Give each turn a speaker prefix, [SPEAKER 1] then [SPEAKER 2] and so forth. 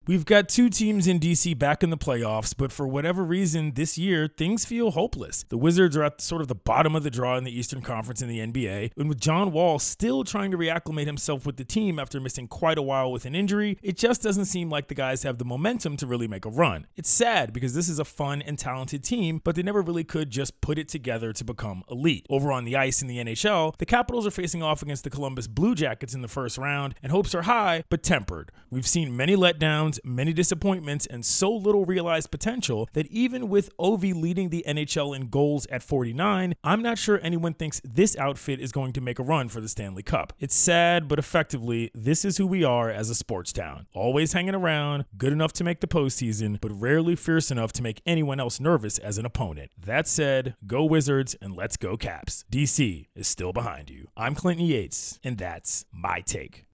[SPEAKER 1] We've got two teams in DC back in the playoffs, but for whatever reason this year, things feel hopeless. The Wizards are at sort of the bottom of the draw in the Eastern Conference in the NBA, and with John Wall still trying to reacclimate himself with the team after missing quite a while with an injury, it just doesn't seem like the guys have the momentum to really make a run. It's sad because this is a fun and talented team, but they never really could just put it together to become elite. Over on the ice in the NHL, the Capitals are facing off against the Columbus Blue Jackets in the first round, and hopes are high, but tempered. We've seen many letdowns, many disappointments, and so little realized potential that even with Ovi leading the NHL in goals at 49, I'm not sure anyone thinks this outfit is going to make a run for the Stanley Cup. It's sad, but effectively, this is who we are as a sports town. Always hanging around, good enough to make the postseason, but rarely fierce enough to make anyone else nervous as an opponent. That said, go Wizards and let's go Caps. DC is still behind you. I'm Clinton Yates, and that's my take.